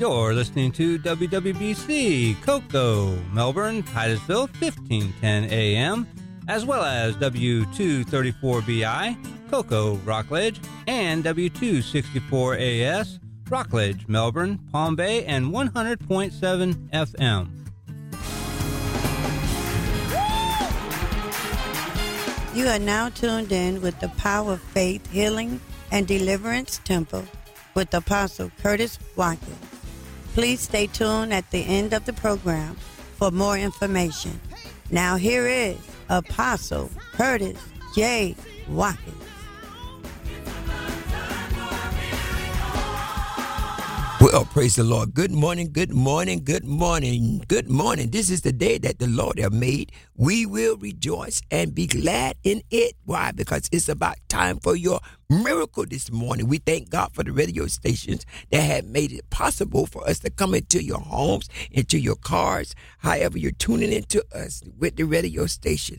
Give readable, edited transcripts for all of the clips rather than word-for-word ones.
You're listening to WWBC, Cocoa, Melbourne, Titusville, 1510 AM, as well as W234BI, Cocoa, Rockledge, and W264AS, Rockledge, Melbourne, Palm Bay, and 100.7 FM. You are now tuned in with the Power of Faith Healing and Deliverance Temple with Apostle Curtis Watkins. Please stay tuned at the end of the program for more information. Now here is Apostle Curtis J. Watkins. Well, praise the Lord. Good morning, good morning, good morning, good morning. This is the day that the Lord has made. We will rejoice and be glad in it. Why? Because it's about time for your miracle this morning. We thank God for the radio stations that have made it possible for us to come into your homes, into your cars, however you're tuning into us with the radio station,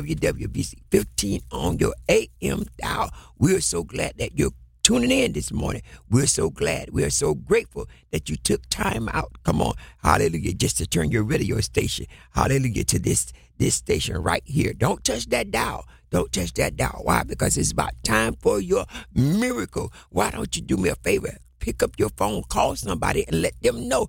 WWBC 15 on your AM dial. We're so glad that you're tuning in this morning. We're so glad. We're so grateful that you took time out. Come on. Hallelujah. Just to turn your radio station. Hallelujah. To this station right here. Don't touch that dial. Don't touch that dial. Why? Because it's about time for your miracle. Why don't you do me a favor? Pick up your phone, call somebody, and let them know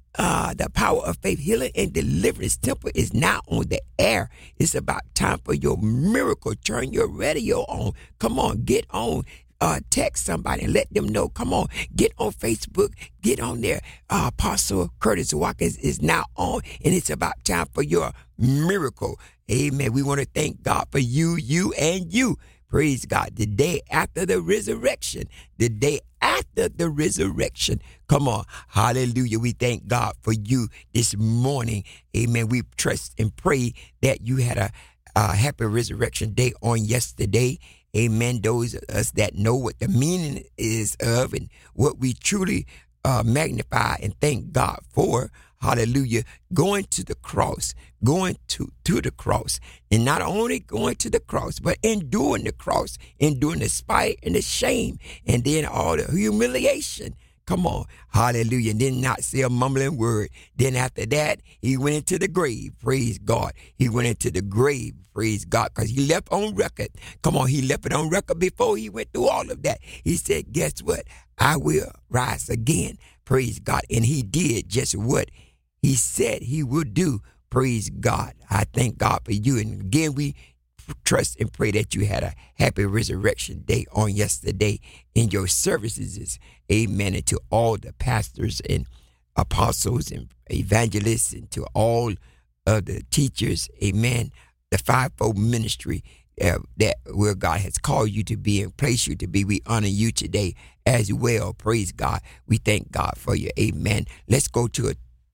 the Power of Faith Healing and Deliverance Temple is now on the air. It's about time for your miracle. Turn your radio on. Come on. Get on. Text somebody and let them know. Come on, get on Facebook, get on there. Apostle Curtis Watkins is now on, and it's about time for your miracle. Amen. We want to thank God for you, and you. Praise God. The day after the resurrection. The day after the resurrection. Come on. Hallelujah. We thank God for you this morning. Amen. We trust and pray that you had a happy resurrection day on yesterday. Amen. Those of us that know what the meaning is of and what we truly magnify and thank God for. Hallelujah. Going to the cross, going to the cross. And not only going to the cross, but enduring the cross, enduring the spite and the shame, and then all the humiliation. Come on. Hallelujah. And then not say a mumbling word. Then after that, he went into the grave. Praise God. He went into the grave. Praise God. Because he left on record. Come on. He left it on record before he went through all of that. He said, guess what? I will rise again. Praise God. And he did just what he said he would do. Praise God. I thank God for you. And again, we trust and pray that you had a happy resurrection day on yesterday in your services. Amen. And to all the pastors and apostles and evangelists and to all of the teachers. Amen. The fivefold ministry that where God has called you to be and placed you to be. We honor you today as well. Praise God. We thank God for you. Amen. Let's go to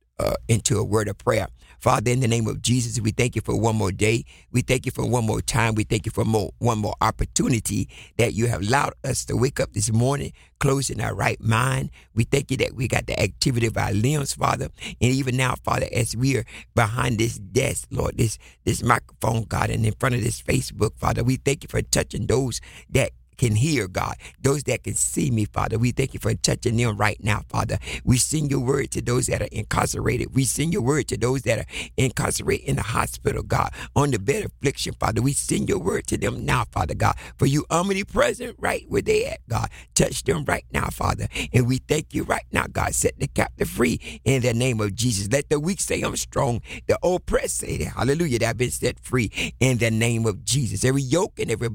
into a word of prayer. Father, in the name of Jesus, we thank you for one more day. We thank you for one more time. We thank you for one more opportunity that you have allowed us to wake up this morning, closed in our right mind. We thank you that we got the activity of our limbs, Father. And even now, Father, as we are behind this desk, Lord, this microphone, God, and in front of this Facebook, Father, we thank you for touching those that can hear, God, those that can see me, Father. We thank you for touching them right now, Father. We send your word to those that are incarcerated. We send your word to those that are incarcerated in the hospital, God, on the bed of affliction, Father. We send your word to them now, Father God, for you omnipresent right where they at, God. Touch them right now, Father. And we thank you right now, God. Set the captive free in the name of Jesus. Let the weak say I'm strong. The oppressed say that, hallelujah, that I've been set free in the name of Jesus. Every yoke and every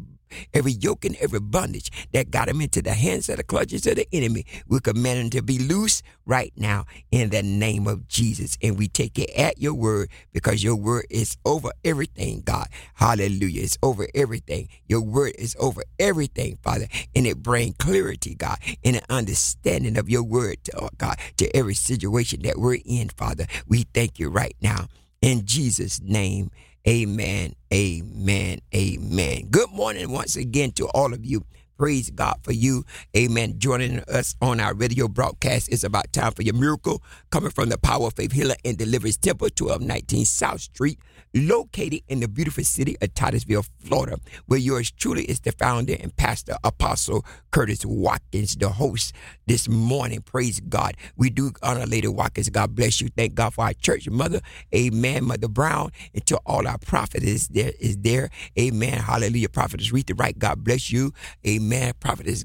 bondage that got him into the hands of the clutches of the enemy, we command him to be loose right now in the name of Jesus. And we take it at your word, because your word is over everything, God. Hallelujah. It's over everything. Your word is over everything, Father. And it brings clarity, God, and an understanding of your word, God, to every situation that we're in, Father. We thank you right now in Jesus' name. Amen, amen, amen. Good morning once again to all of you Praise God for you. Amen. Joining us on our radio broadcast. It's about time for your miracle. Coming from the Power of Faith Healer and Deliverance Temple, 1219 South Street, located in the beautiful city of Titusville, Florida, where yours truly is the founder and pastor, Apostle Curtis Watkins, the host this morning. Praise God. We do honor Lady Watkins. God bless you. Thank God for our church mother. Amen. Mother Brown. And to all our prophets is there. Amen. Hallelujah. Prophetess Rita Wright. God bless you. Amen. Prophetess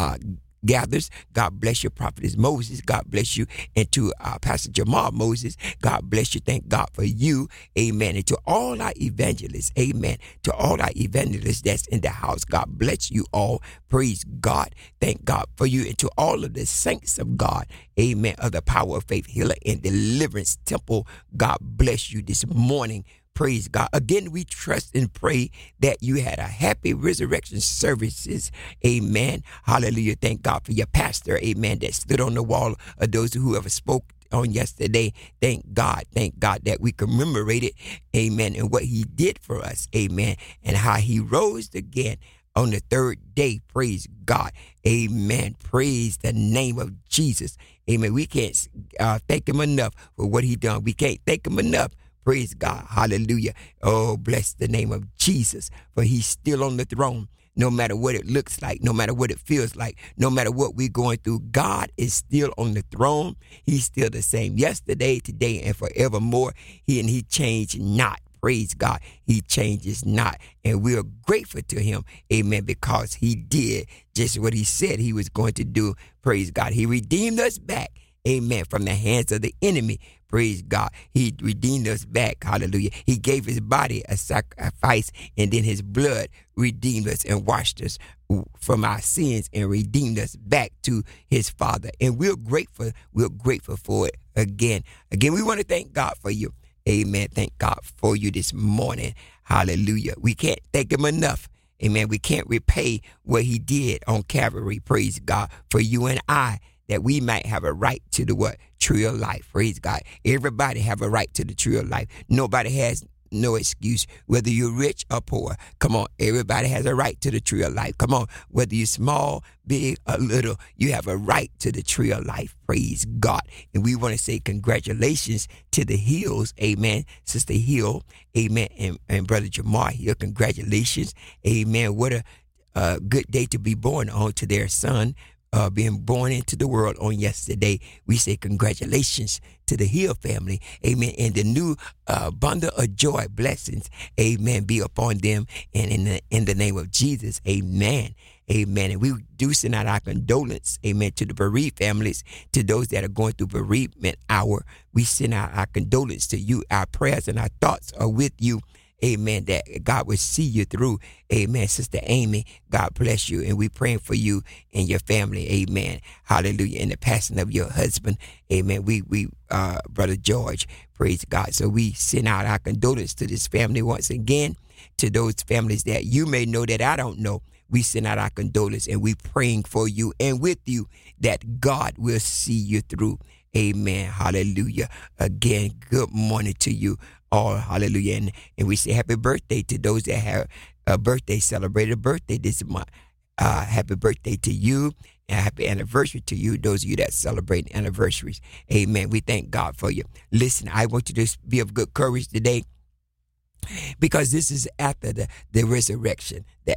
Gathers. God bless you. Prophetess Moses. God bless you. And to Pastor Jamal Moses. God bless you. Thank God for you. Amen. And to all our evangelists. Amen. To all our evangelists that's in the house. God bless you all. Praise God. Thank God for you. And to all of the saints of God. Amen. Of the Power of Faith Healer and Deliverance Temple. God bless you this morning. Praise God. Again, we trust and pray that you had a happy resurrection services. Amen. Hallelujah. Thank God for your pastor. Amen. That stood on the wall of those who ever spoke on yesterday. Thank God that we commemorated, amen, and what he did for us. Amen. And how he rose again on the third day. Praise God. Amen. Praise the name of Jesus. Amen. We can't thank him enough for what he done. We can't thank him enough. Praise God. Hallelujah. Oh, bless the name of Jesus, for he's still on the throne. No matter what it looks like, no matter what it feels like, no matter what we're going through, God is still on the throne. He's still the same yesterday, today, and forevermore. He changed not. Praise God. He changes not. And we are grateful to him. Amen. Because he did just what he said he was going to do. Praise God. He redeemed us back. Amen. From the hands of the enemy. Praise God. He redeemed us back. Hallelujah. He gave his body a sacrifice, and then his blood redeemed us and washed us from our sins and redeemed us back to his Father. And we're grateful. We're grateful for it again. Again, we want to thank God for you. Amen. Thank God for you this morning. Hallelujah. We can't thank him enough. Amen. We can't repay what he did on Calvary. Praise God. For you and I, that we might have a right to the what? Tree of life. Praise God. Everybody have a right to the tree of life. Nobody has no excuse, whether you're rich or poor. Come on. Everybody has a right to the tree of life. Come on. Whether you're small, big, or little, you have a right to the tree of life. Praise God. And we want to say congratulations to the Hills. Amen. Sister Hill. Amen. And Brother Jamar Hill. Congratulations. Amen. What a good day to be born on to their son. Being born into the world on yesterday. We say congratulations to the Hill family. Amen. And the new bundle of joy, blessings, amen, be upon them. And in the name of Jesus, amen. Amen. And we do send out our condolence, amen, to the bereaved families, to those that are going through bereavement hour. We send out our condolence to you. Our prayers and our thoughts are with you. Amen. That God will see you through. Amen. Sister Amy, God bless you. And we praying for you and your family. Amen. Hallelujah. And the passing of your husband. Amen. We Brother George, praise God. So we send out our condolence to this family once again, to those families that you may know that I don't know. We send out our condolence, and we praying for you and with you that God will see you through. Amen. Hallelujah. Again, good morning to you all. Hallelujah. And we say happy birthday to those that have a birthday, celebrated a birthday this month. Happy birthday to you, and happy anniversary to you, those of you that celebrate anniversaries. Amen. We thank God for you. Listen, I want you to be of good courage today, because this is after the resurrection, the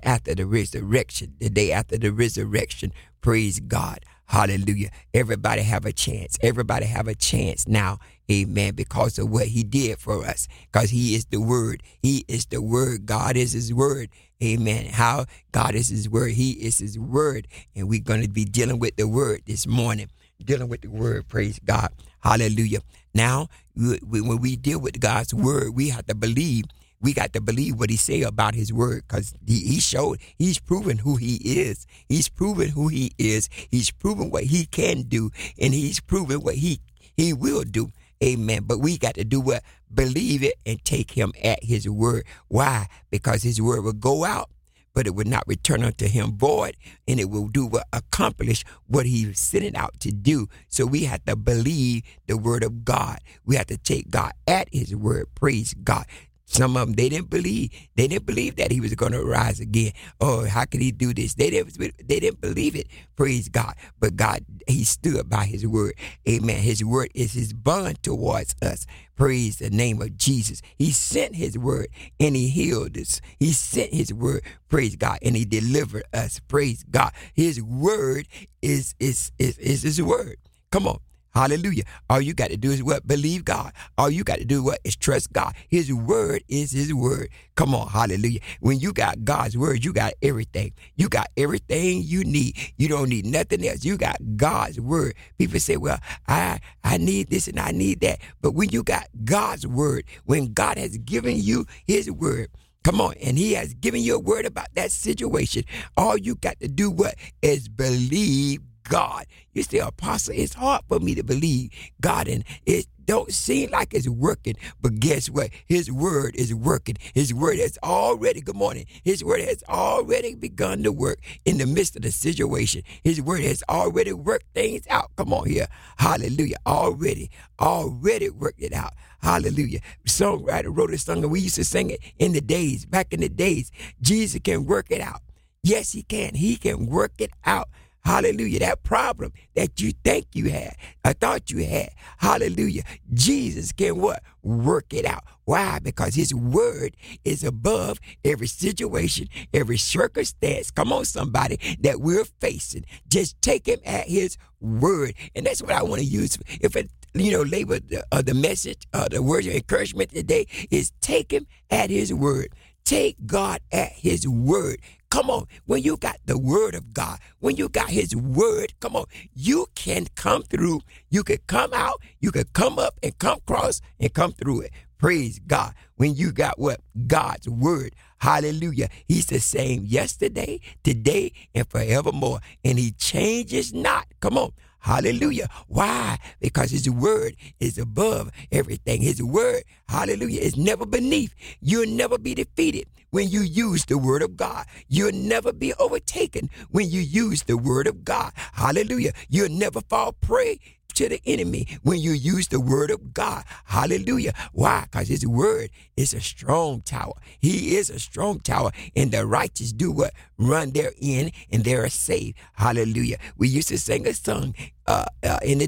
day after the resurrection. Praise God. Hallelujah. Everybody have a chance. Everybody have a chance now. Amen. Because of what he did for us. Because he is the word. He is the word. God is his word. Amen. How? God is his word. He is his word. And we're going to be dealing with the word this morning. Dealing with the word. Praise God. Hallelujah. Now, when we deal with God's word, we have to believe. We got to believe what he say about his word, because he's proven who he is. He's proven who he is. He's proven what he can do, and he's proven what he will do. Amen. But we got to do what? Believe it and take him at his word. Why? Because his word will go out, but it will not return unto him void, and it will accomplish what he sent it out to do. So we have to believe the word of God. We have to take God at his word. Praise God. Some of them, they didn't believe. They didn't believe that he was going to rise again. Oh, how could he do this? They didn't believe it. Praise God. But God, he stood by his word. Amen. His word is his bond towards us. Praise the name of Jesus. He sent his word and he healed us. He sent his word, praise God, and he delivered us. Praise God. His word is his word. Come on. Hallelujah. All you got to do is what? Believe God. All you got to do what? Is trust God. His word is his word. Come on. Hallelujah. When you got God's word, you got everything. You got everything you need. You don't need nothing else. You got God's word. People say, well, I need this and I need that. But when you got God's word, when God has given you his word, come on, and he has given you a word about that situation, all you got to do what? Is believe God. You say, Apostle, it's hard for me to believe God, and it don't seem like it's working. But guess what? His word is working. His word has already, good morning, his word has already begun to work in the midst of the situation. His word has already worked things out. Come on here. Hallelujah. Already worked it out. Hallelujah. Songwriter wrote a song, and we used to sing it back in the days. Jesus can work it out. Yes, he can. He can work it out. Hallelujah. That problem that you think you had, I thought you had. Hallelujah. Jesus can what? Work it out. Why? Because his word is above every situation, every circumstance. Come on, somebody, that we're facing. Just take him at his word. And that's what I want to use. If it, label the message, the words of encouragement today is take him at his word. Take God at his word. Come on, when you got the word of God, when you got his word, come on, you can come through. You can come out, you can come up and come across and come through it. Praise God. When you got what? God's word. Hallelujah. He's the same yesterday, today, and forevermore. And he changes not. Come on. Hallelujah. Why? Because his word is above everything. His word, hallelujah, is never beneath. You'll never be defeated when you use the word of God. You'll never be overtaken when you use the word of God. Hallelujah. You'll never fall prey to the enemy when you use the word of God. Hallelujah. Why? Because his word is a strong tower. He is a strong tower, and the righteous do what? Run therein, and they are saved. Hallelujah. We used to sing a song in the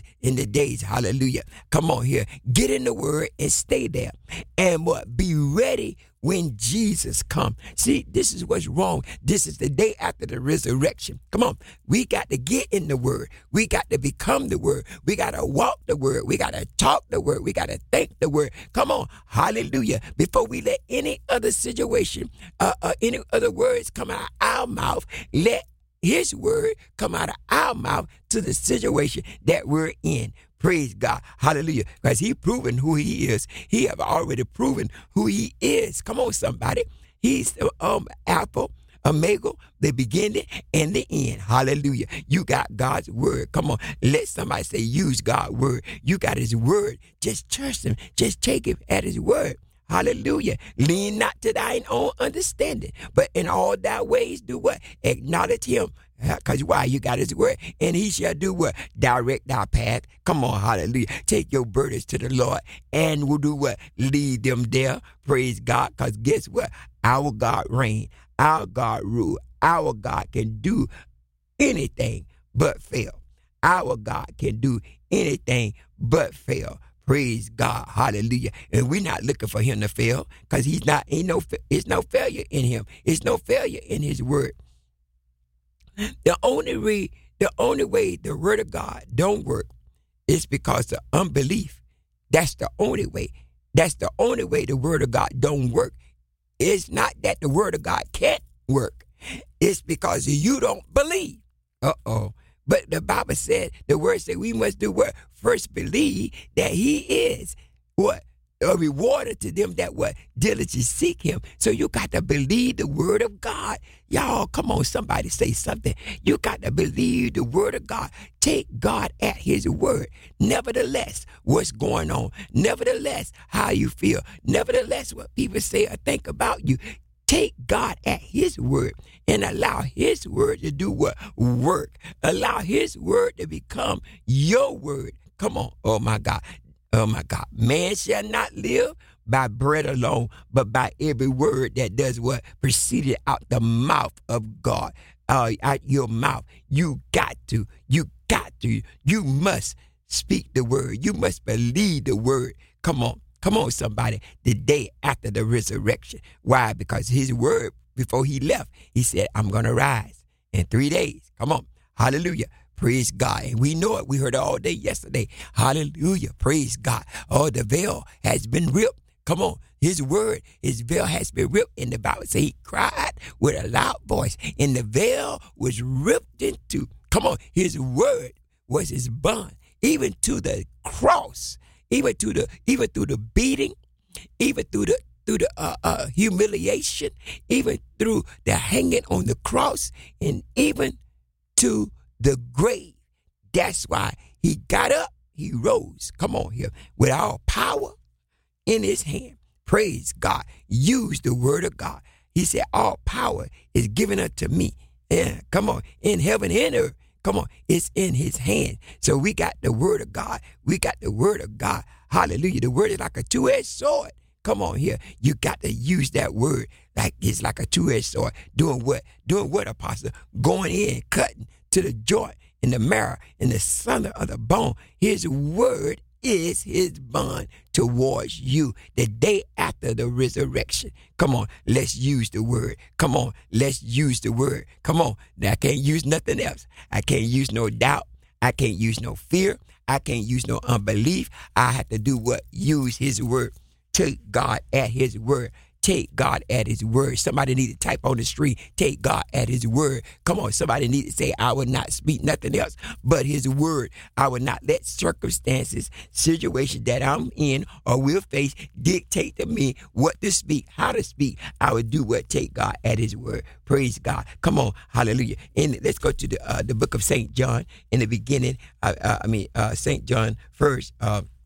days. Hallelujah. Come on here. Get in the word and stay there. And what? Be ready when Jesus comes. See, this is what's wrong. This is the day after the resurrection. Come on. We got to get in the word. We got to become the word. We got to walk the word. We got to talk the word. We got to think the word. Come on. Hallelujah. Before we let any other situation, any other words come out of our mouth, let his word come out of our mouth to the situation that we're in. Praise God. Hallelujah. Because he proven who he is. He have already proven who he is. Come on, somebody. He's the Alpha, Omega, the beginning and the end. Hallelujah. You got God's word. Come on. Let somebody say, use God's word. You got his word. Just trust him. Just take him at his word. Hallelujah. Lean not to thine own understanding, but in all thy ways do what? Acknowledge him. Because why? You got his word. And he shall do what? Direct thy path. Come on, hallelujah. Take your burdens to the Lord and will do what? Lead them there. Praise God. Because guess what? Our God reign. Our God rule. Our God can do anything but fail. Our God can do anything but fail. Praise God. Hallelujah. And we're not looking for him to fail because it's no failure in him. It's no failure in his word. The only way the word of God don't work is because of unbelief. That's the only way. That's the only way the word of God don't work. It's not that the word of God can't work. It's because you don't believe. But the Bible said, the word said we must do what? First believe that he is what? A rewarder to them that what? Diligently seek him. So you got to believe the word of God. Y'all, come on, somebody say something. You got to believe the word of God. Take God at his word. Nevertheless, what's going on? Nevertheless, how you feel. Nevertheless, what people say or think about you. Take God at his word and allow his word to do what? Work. Allow his word to become your word. Come on. Oh, my God. Oh, my God. Man shall not live by bread alone, but by every word that does what? Proceeded out the mouth of God. Out your mouth. You must speak the word. You must believe the word. Come on, somebody. The day after the resurrection. Why? Because his word, before he left, he said, I'm going to rise in 3 days. Come on. Hallelujah. Praise God. And we know it. We heard it all day yesterday. Hallelujah. Praise God. Oh, the veil has been ripped. Come on. His word, his veil has been ripped. And the Bible says he cried with a loud voice. And the veil was ripped into. Come on. His word was his bond. Even to the cross. Even through the beating. Even through the humiliation. Even through the hanging on the cross. And even to the grave. That's why he got up, he rose. Come on here. With all power in his hand. Praise God. Use the word of God. He said, all power is given unto me. Yeah, come on. In heaven and earth. Come on. It's in his hand. So we got the word of God. We got the word of God. Hallelujah. The word is like a two-edged sword. Come on here. You got to use that word like it's like a two-edged sword. Doing what? Doing what, Apostle? Going in, cutting to the joint, in the marrow, in the center of the bone. His word is his bond towards you the day after the resurrection. Come on, let's use the word. Come on, let's use the word. Come on. Now, I can't use nothing else. I can't use no doubt. I can't use no fear. I can't use no unbelief. I have to do what? Use his word. Take God at his word. Take God at his word. Somebody need to type on the street, take God at his word. Come on, somebody need to say, I will not speak nothing else but his word. I will not let circumstances, situations that I'm in or will face dictate to me what to speak, how to speak. I will do what? Take God at his word. Praise God. Come on, hallelujah. And let's go to the book of St. John in the beginning. St. John first,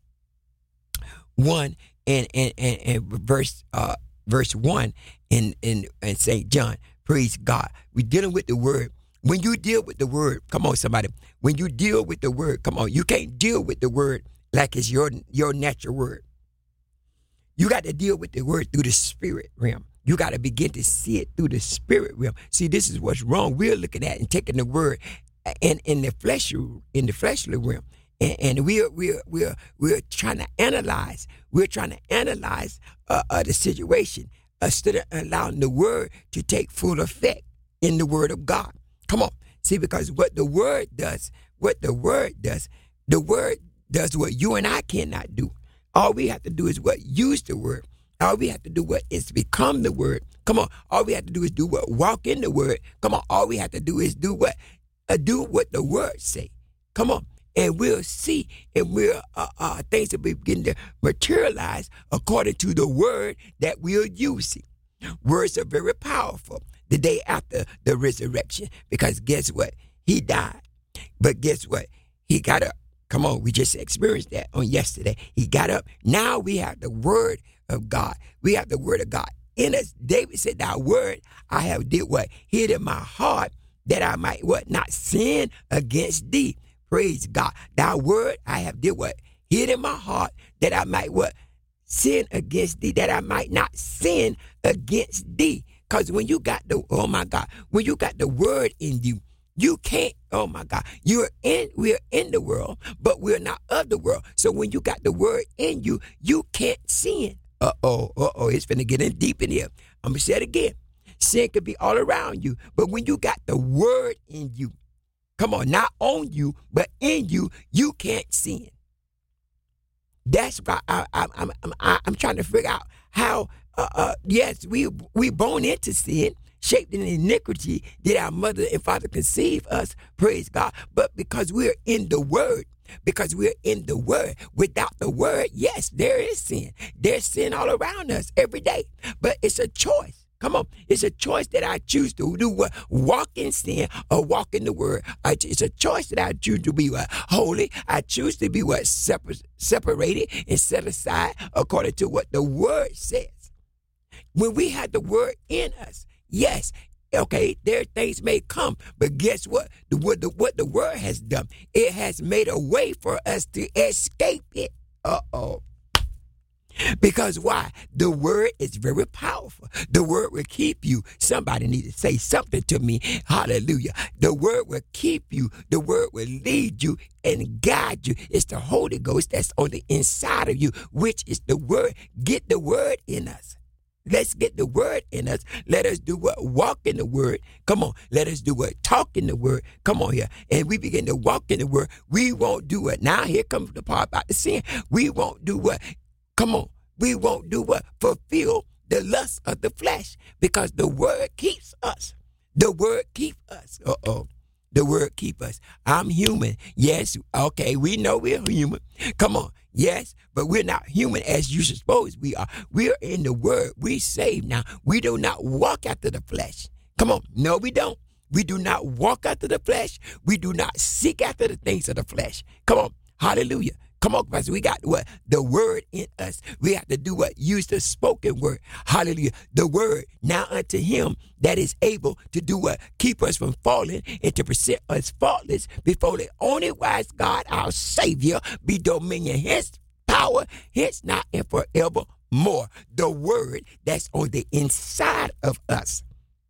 1 and verse 1 in St. John. Praise God. We're dealing with the word. When you deal with the word, come on, somebody. When you deal with the word, come on, you can't deal with the word like it's your natural word. You got to deal with the word through the spirit realm. You got to begin to see it through the spirit realm. See, this is what's wrong. We're looking at and taking the word in the fleshly realm. And we're trying to analyze. We're trying to analyze the situation instead of allowing the word to take full effect in the word of God. Come on. See, because what the word does, the word does what you and I cannot do. All we have to do is what? Use the word. All we have to do what? Is become the word. Come on. All we have to do is do what? Walk in the word. Come on. All we have to do is do what? Do what the word say. Come on. And we'll see, and things will begin to materialize according to the word that we're using. Words are very powerful the day after the resurrection, because guess what? He died. But guess what? He got up. Come on, we just experienced that on yesterday. He got up. Now we have the word of God. We have the word of God in us. David said, thy word I have did what? Hid in my heart that I might what? Not sin against thee. Praise God. Thy word I have did what? Hid in my heart that I might what? Sin against thee, that I might not sin against thee. Because when you got when you got the word in you, you can't, oh my God, we're in the world, but we're not of the world. So when you got the word in you, you can't sin. It's finna get in deep in here. I'm gonna say it again. Sin could be all around you, but when you got the word in you, come on, not on you, but in you, you can't sin. That's why I'm trying to figure out how. Yes, we born into sin, shaped in iniquity, did our mother and father conceive us? Praise God. But because we're in the word, without the word, yes, there is sin. There's sin all around us every day. But it's a choice. Come on. It's a choice that I choose to do what? Walk in sin or walk in the word. It's a choice that I choose to be what? Holy. I choose to be what? Separated and set aside according to what the word says. When we have the word in us, yes, okay, there things may come, but guess what? What the word has done, it has made a way for us to escape it. Because why? The word is very powerful. The word will keep you. Somebody need to say something to me. Hallelujah. The word will keep you. The word will lead you and guide you. It's the Holy Ghost that's on the inside of you, which is the word. Get the word in us. Let's get the word in us. Let us do what? Walk in the word. Come on. Let us do what? Talk in the word. Come on here. And we begin to walk in the word. We won't do what? Now here comes the part about the sin. We won't do what? Come on. We won't do what? Fulfill the lust of the flesh, because the word keeps us. The word keeps us. The word keep us. I'm human. Yes. Okay. We know we're human. Come on. Yes. But we're not human as you suppose we are. We're in the word. We saved now. We do not walk after the flesh. Come on. No, we don't. We do not walk after the flesh. We do not seek after the things of the flesh. Come on. Hallelujah. Come on, because we got what? The word in us. We have to do what? Use the spoken word. Hallelujah. The word. Now unto him that is able to do what? Keep us from falling and to present us faultless before the only wise God, our Savior, be dominion, hence power, hence not and forevermore. The word that's on the inside of us.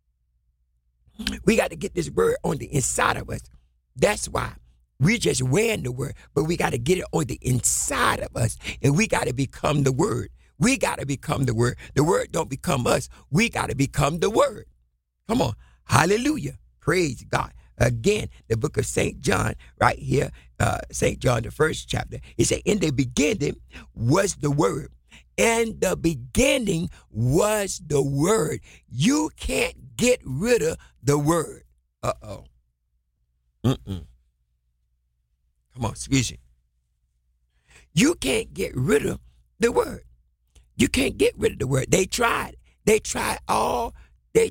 We got to get this word on the inside of us. That's why. We just wearing the word, but we got to get it on the inside of us, and we got to become the word. We got to become the word. The word don't become us. We got to become the word. Come on. Hallelujah. Praise God. Again, the book of St. John right here, St. John, the first chapter, it said, in the beginning was the word, and the beginning was the word. You can't get rid of the word. Come on, excuse me. You can't get rid of the word. You can't get rid of the word. They tried. They tried all they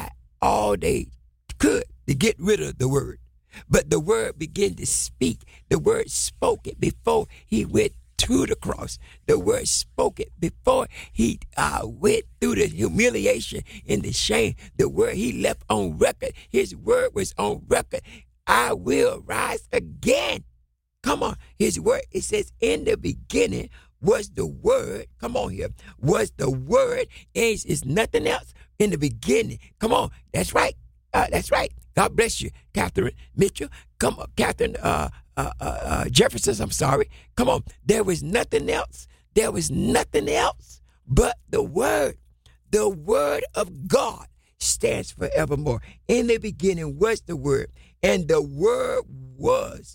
could to get rid of the word. But the word began to speak. The word spoke it before he went to the cross. The word spoke it before he went through the humiliation and the shame. The word he left on record. His word was on record. I will rise again. Come on, his word, it says, in the beginning was the word. Come on here. Was the word. It's nothing else in the beginning. Come on. That's right. That's right. God bless you, Catherine Mitchell. Come on, Catherine Jefferson, I'm sorry. Come on. There was nothing else. There was nothing else but the word. The word of God stands forevermore. In the beginning was the word, and the word was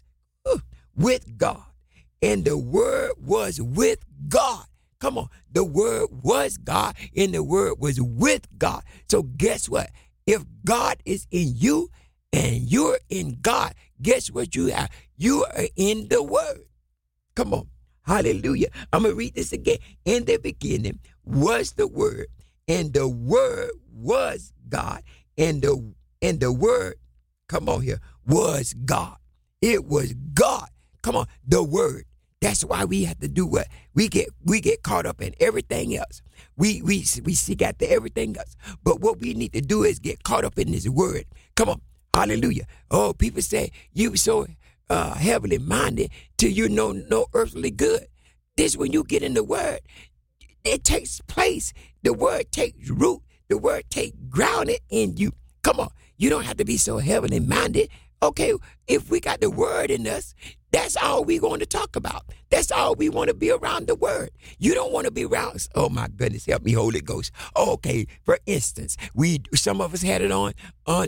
with God, and the word was with God. Come on. The word was God, and the word was with God. So guess what? If God is in you and you're in God, guess what you have? You are in the word. Come on. Hallelujah. I'm going to read this again. In the beginning was the word, and the word was God, and the word, come on here, was God. It was God. Come on, the word. That's why we have to do what? We get caught up in everything else. We seek after everything else. But what we need to do is get caught up in this word. Come on. Hallelujah. Oh, people say you so heavily minded till you know no earthly good. This when you get in the word, it takes place. The word takes root. The word takes grounded in you. Come on. You don't have to be so heavily minded. Okay, if we got the word in us, that's all we're going to talk about. That's all we want to be around the word. You don't want to be around, oh my goodness, help me, Holy Ghost. Okay, for instance, some of us had it on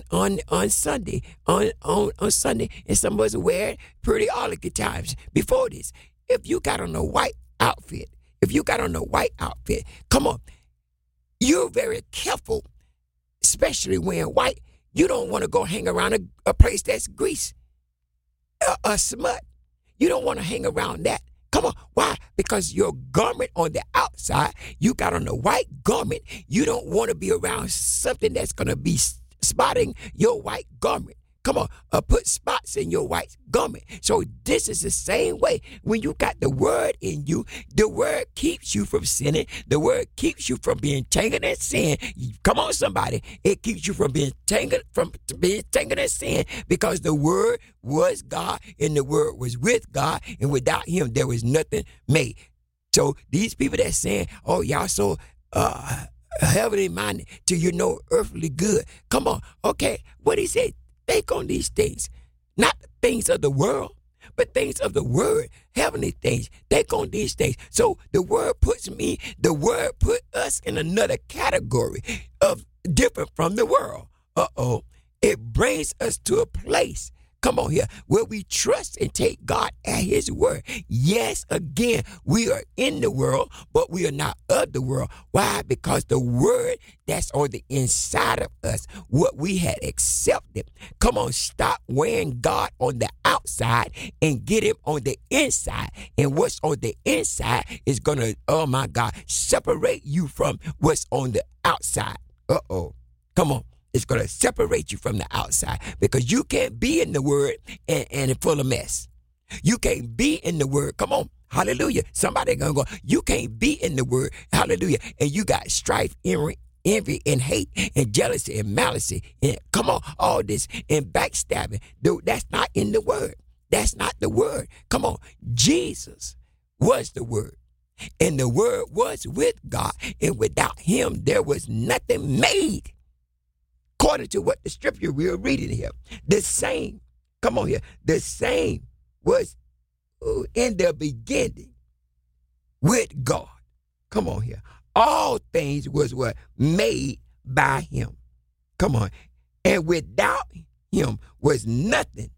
Sunday, on Sunday, and some of us wear it pretty all the times before this. If you got on a white outfit, come on, you're very careful, especially wearing white. You don't want to go hang around a place that's grease, a smut. You don't want to hang around that. Come on. Why? Because your garment on the outside, you got on a white garment. You don't want to be around something that's going to be spotting your white garment. Come on, put spots in your white garment. So this is the same way. When you got the word in you, the word keeps you from sinning. The word keeps you from being tangled in sin. Come on, somebody. It keeps you from being tangled in sin, because the word was God, and the word was with God, and without him there was nothing made. So these people that saying, oh, y'all so heavenly minded to earthly good. Come on. Okay. What he said, think on these things. Not the things of the world, but things of the word, heavenly things. Think on these things. So the word put us in another category of different from the world. It brings us to a place, come on here, where we trust and take God at his word. Yes, again, we are in the world, but we are not of the world. Why? Because the word that's on the inside of us, what we had accepted. Come on, stop wearing God on the outside and get him on the inside. And what's on the inside is going to, oh my God, separate you from what's on the outside. Come on. It's going to separate you from the outside, because you can't be in the word and full of mess. You can't be in the word. Come on. Hallelujah. Somebody going to go, you can't be in the word. Hallelujah. And you got strife, envy and hate and jealousy and malice. And come on, all this and backstabbing. Dude, that's not in the word. That's not the word. Come on. Jesus was the word. And the word was with God. And without him, there was nothing made. According to what the scripture we are reading here, the same, come on here, the same was in the beginning with God. Come on here. All things was what? Made by him. Come on. And without him was nothing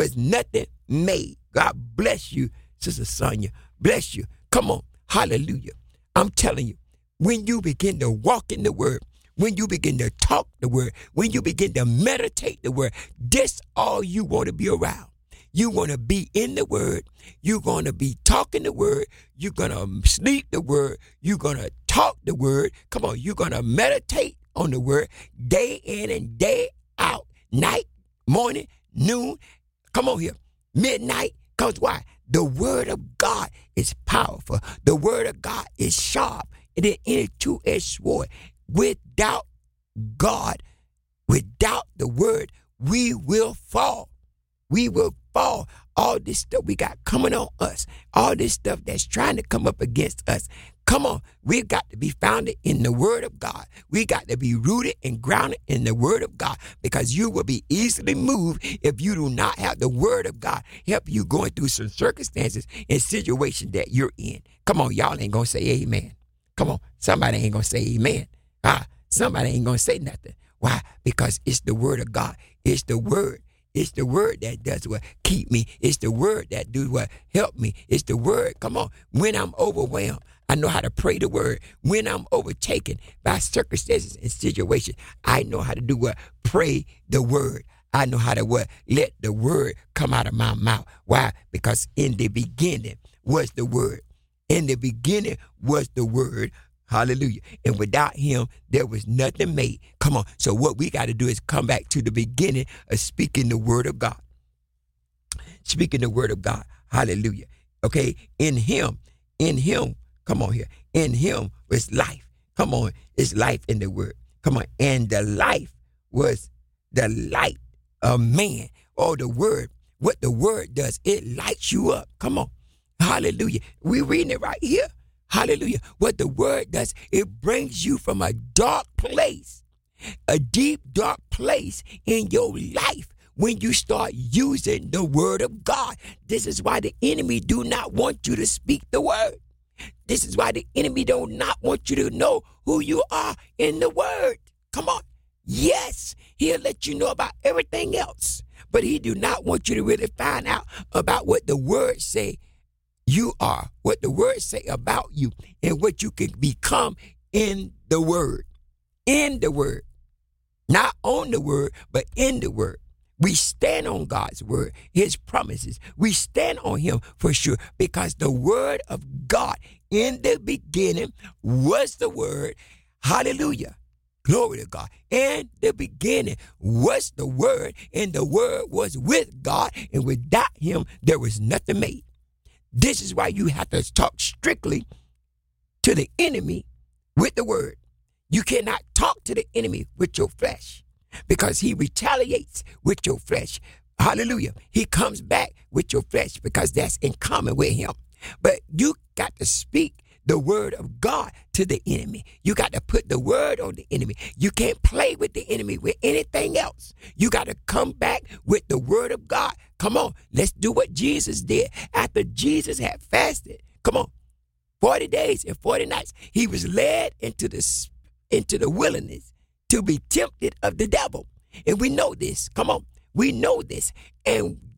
made. God bless you, Sister Sonia. Bless you. Come on. Hallelujah. I'm telling you, when you begin to walk in the word, when you begin to talk the word, when you begin to meditate the word, this all you want to be around. You want to be in the word. You're going to be talking the word. You're going to sleep the word. You're going to talk the word. Come on, you're going to meditate on the word day in and day out, night, morning, noon. Come on here, midnight. Because why? The word of God is powerful. The word of God is sharp. It is any two-edged sword. Without God, without the word, we will fall. We will fall. All this stuff we got coming on us, all this stuff that's trying to come up against us. Come on, we've got to be founded in the word of God. We got to be rooted and grounded in the word of God, because you will be easily moved if you do not have the word of God help you going through some circumstances and situations that you're in. Come on, y'all ain't going to say amen. Come on, somebody ain't going to say amen. Somebody ain't going to say nothing. Why? Because it's the word of God. It's the word. It's the word that does what? Keep me. It's the word that do what? Help me. It's the word. Come on. When I'm overwhelmed, I know how to pray the word. When I'm overtaken by circumstances and situations, I know how to do what? Pray the word. I know how to what? Let the word come out of my mouth. Why? Because in the beginning was the word. In the beginning was the word. Hallelujah. And without him, there was nothing made. Come on. So what we got to do is come back to the beginning of speaking the word of God. Speaking the word of God. Hallelujah. Okay. In him, come on here. In him was life. Come on. It's life in the word. Come on. And the life was the light of man. Oh, the word. What the word does, it lights you up. Come on. Hallelujah. We're reading it right here. Hallelujah. What the word does, it brings you from a dark place, a deep, dark place in your life when you start using the word of God. This is why the enemy do not want you to speak the word. This is why the enemy do not want you to know who you are in the word. Come on. Yes, he'll let you know about everything else, but he do not want you to really find out about what the word say you are, what the word say about you, and what you can become in the word. In the word. Not on the word, but in the word. We stand on God's word, his promises. We stand on him for sure, because the word of God in the beginning was the word. Hallelujah. Glory to God. In the beginning was the word, and the word was with God, and without him, there was nothing made. This is why you have to talk strictly to the enemy with the word. You cannot talk to the enemy with your flesh, because he retaliates with your flesh. Hallelujah. He comes back with your flesh because that's in common with him. But you got to speak the word of God to the enemy. You got to put the word on the enemy. You can't play with the enemy with anything else. You got to come back with the word of God. Come on, let's do what Jesus did. After Jesus had fasted, come on, 40 days and 40 nights, he was led into the wilderness to be tempted of the devil. And we know this. Come on, we know this. And